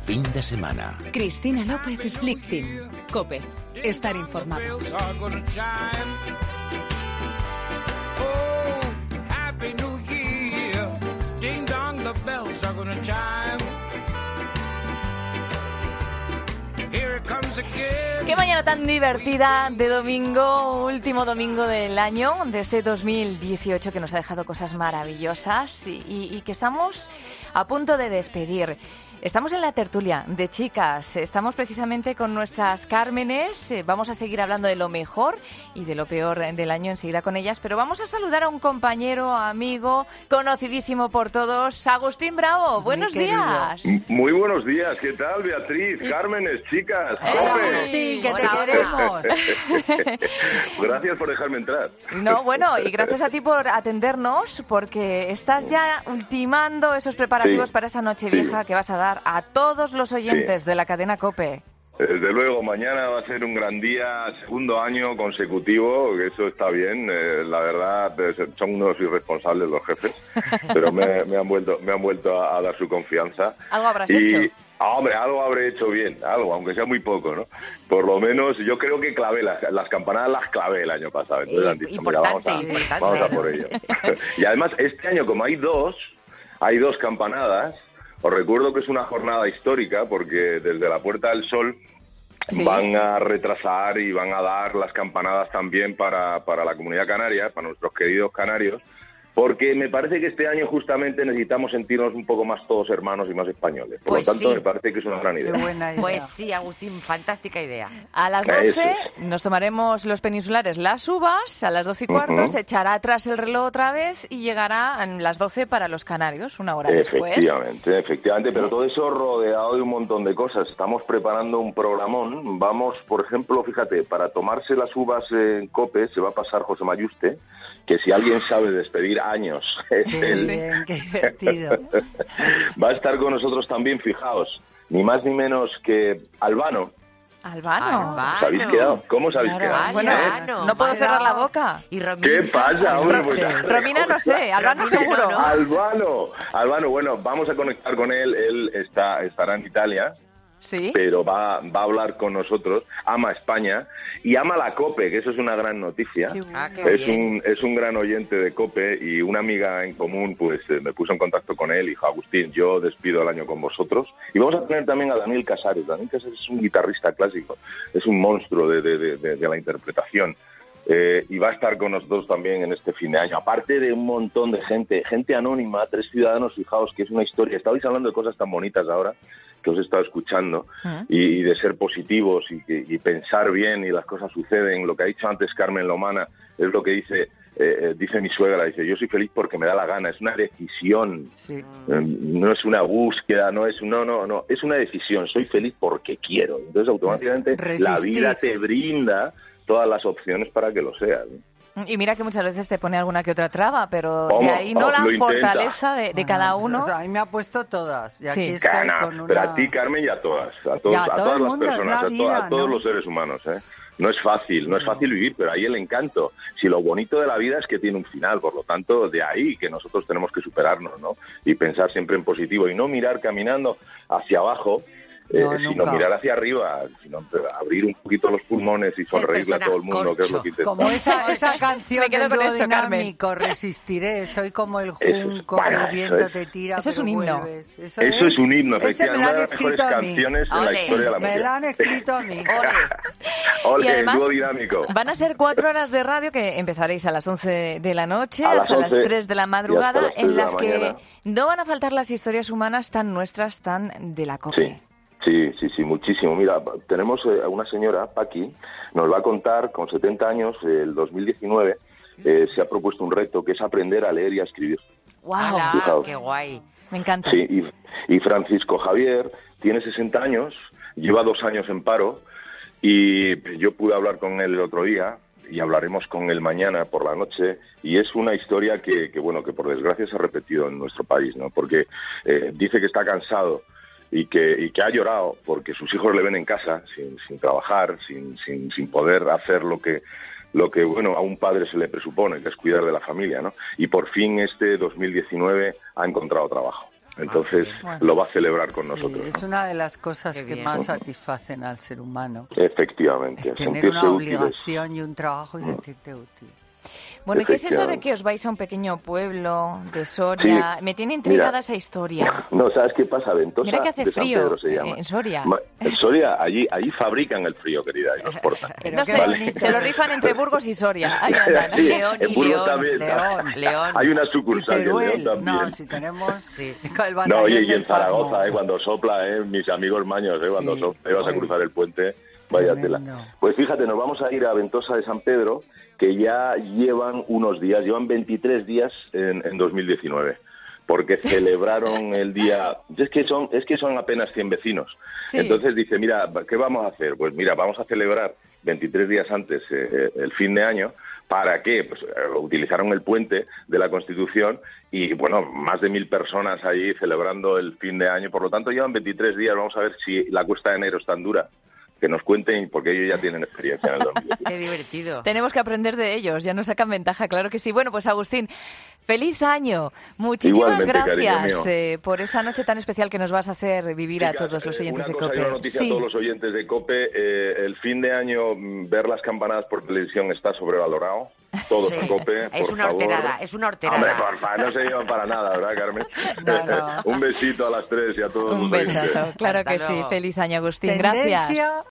fin de semana. Cristina López Slichting. COPE. Estar informado. Qué mañana tan divertida de domingo, último domingo del año, de este 2018, que nos ha dejado cosas maravillosas y que estamos a punto de despedir. Estamos en la tertulia de chicas, estamos precisamente con nuestras Cármenes, vamos a seguir hablando de lo mejor y de lo peor del año enseguida con ellas, pero vamos a saludar a un compañero, amigo, conocidísimo por todos, Agustín Bravo. Buenos días. Muy buenos días, ¿qué tal, Beatriz? Cármenes, chicas. Hola, Agustín, que te queremos. Gracias por dejarme entrar. No, bueno, y gracias a ti por atendernos, porque estás ya ultimando esos preparativos para esa Nochevieja que vas a dar a todos los oyentes de la cadena COPE. Desde luego, mañana va a ser un gran día, segundo año consecutivo, que eso está bien. La verdad, son unos irresponsables los jefes, pero me han vuelto a dar su confianza. ¿Algo habrás hecho? Hombre, algo habré hecho bien, algo, aunque sea muy poco, ¿no? Por lo menos, yo creo que clavé las campanadas, las clavé el año pasado. Entonces han dicho, importante. Vamos a por ello. Y además, este año, como hay dos campanadas, os recuerdo que es una jornada histórica porque desde la Puerta del Sol van a retrasar y van a dar las campanadas también para la comunidad canaria, para nuestros queridos canarios, porque me parece que este año justamente necesitamos sentirnos un poco más todos hermanos y más españoles. Por lo tanto, me parece que es una gran idea. Qué buena idea. Pues sí, Agustín, fantástica idea. A las 12 nos tomaremos los peninsulares las uvas, a las 12:15 se echará atrás el reloj otra vez y llegará a las 12 para los canarios, una hora después. Efectivamente, pero todo eso rodeado de un montón de cosas. Estamos preparando un programón. Vamos, por ejemplo, fíjate, para tomarse las uvas en COPE se va a pasar José Mayuste, que si alguien sabe despedir años es él. Bien, qué divertido. Va a estar con nosotros también, fijaos, ni más ni menos que Albano. Albano. ¿Os habéis quedado? ¿Cómo os habéis quedado? Bueno, no puedo cerrar la boca. ¿Y Romina? ¿Qué pasa, hombre? Pues, Romina no sé, Albano seguro. ¿No? Albano, bueno, vamos a conectar con él. Él estará en Italia. ¿Sí? Pero va a hablar con nosotros, ama España y ama la COPE, que eso es una gran noticia. Es un gran oyente de COPE y una amiga en común pues me puso en contacto con él y dijo, Agustín, yo despido el año con vosotros. Y vamos a tener también a Daniel Casares. Daniel Casares es un guitarrista clásico, es un monstruo de la interpretación. Y va a estar con nosotros también en este fin de año, aparte de un montón de gente anónima, 3 ciudadanos, fijaos que es una historia. Estabais hablando de cosas tan bonitas ahora, que os he estado escuchando, y de ser positivos y pensar bien y las cosas suceden. Lo que ha dicho antes Carmen Lomana es lo que dice mi suegra, dice, yo soy feliz porque me da la gana, es una decisión, no es una búsqueda, no, es una decisión, soy feliz porque quiero. Entonces automáticamente la vida te brinda todas las opciones para que lo seas. Y mira que muchas veces te pone alguna que otra traba, pero de ahí no la fortaleza de cada uno. O sea, a mí me ha puesto todas. Y aquí estoy con una... Pero a ti, Carmen, y a todas las personas, a todos los seres humanos, ¿eh? No es fácil vivir, pero ahí el encanto. Si lo bonito de la vida es que tiene un final, por lo tanto, de ahí que nosotros tenemos que superarnos, ¿no? Y pensar siempre en positivo y no mirar caminando hacia abajo, sino mirar hacia arriba, sino abrir un poquito los pulmones y sonreírle a todo el mundo, que es lo que intento. Como esa canción del dúo dinámico, resistiré, soy como el junco que el viento te tira. Eso es un himno. Eso es un himno, efectivamente. Me lo han escrito a mí. Canciones en la historia de la música. Me lo han escrito a mí. Ole, y además, el dúo dinámico. Van a ser 4 horas de radio que empezaréis a las 11 de la noche hasta las 3 de la madrugada, en las que no van a faltar las historias humanas tan nuestras, tan de la COPE. Sí, muchísimo. Mira, tenemos a una señora, Paqui, nos va a contar, con 70 años, el 2019, se ha propuesto un reto que es aprender a leer y a escribir. ¡Wow! ¡Qué guay! Me encanta. Sí, y Francisco Javier tiene 60 años, lleva 2 años en paro, y yo pude hablar con él el otro día, y hablaremos con él mañana por la noche, y es una historia que por desgracia se ha repetido en nuestro país, ¿no? Porque dice que está cansado, y que ha llorado porque sus hijos le ven en casa sin trabajar, sin poder hacer lo que a un padre se le presupone, que es cuidar de la familia, ¿no? Y por fin este 2019 ha encontrado trabajo. Entonces lo va a celebrar con nosotros. Es una de las cosas que más satisfacen al ser humano. Efectivamente. Es tener una obligación y un trabajo y sentirte útil. Bueno, ¿y qué es eso de que os vais a un pequeño pueblo de Soria? Sí, me tiene intrigada esa historia. No, ¿sabes qué pasa? Ventosa mira que hace de San frío Pedro se llama. En Soria. En Soria, allí fabrican el frío, querida, y lo exportan. No sé, ¿vale? Se lo rifan entre Burgos y Soria. Ahí sí, León y León. Hay una sucursal que León también. No, si tenemos... No, oye, y en Zaragoza, cuando sopla, mis amigos maños, cuando sopla, vas a cruzar el puente... Vaya tela. Pues fíjate, nos vamos a ir a Ventosa de San Pedro, que ya llevan unos días, llevan 23 días en 2019, porque celebraron el día... Es que son apenas 100 vecinos. Sí. Entonces dice, mira, ¿qué vamos a hacer? Pues mira, vamos a celebrar 23 días antes el fin de año. ¿Para qué? Pues utilizaron el puente de la Constitución y, bueno, más de 1.000 personas allí celebrando el fin de año. Por lo tanto, llevan 23 días. Vamos a ver si la cuesta de enero es tan dura. Que nos cuenten, porque ellos ya tienen experiencia en el 2010. Qué divertido. Tenemos que aprender de ellos, ya nos sacan ventaja, claro que sí. Bueno, pues Agustín, feliz año. Muchísimas gracias por esa noche tan especial que nos vas a hacer vivir a todos los oyentes de COPE. Una noticia a todos los oyentes de COPE. El fin de año, ver las campanadas por televisión está sobrevalorado. Todos a COPE, es una horterada, es una horterada. Hombre, porfa, no se llevan para nada, ¿verdad, Carmen? No. Un besito a las tres y a todos los oyentes. Un besazo, claro que sí. Feliz año, Agustín. Gracias.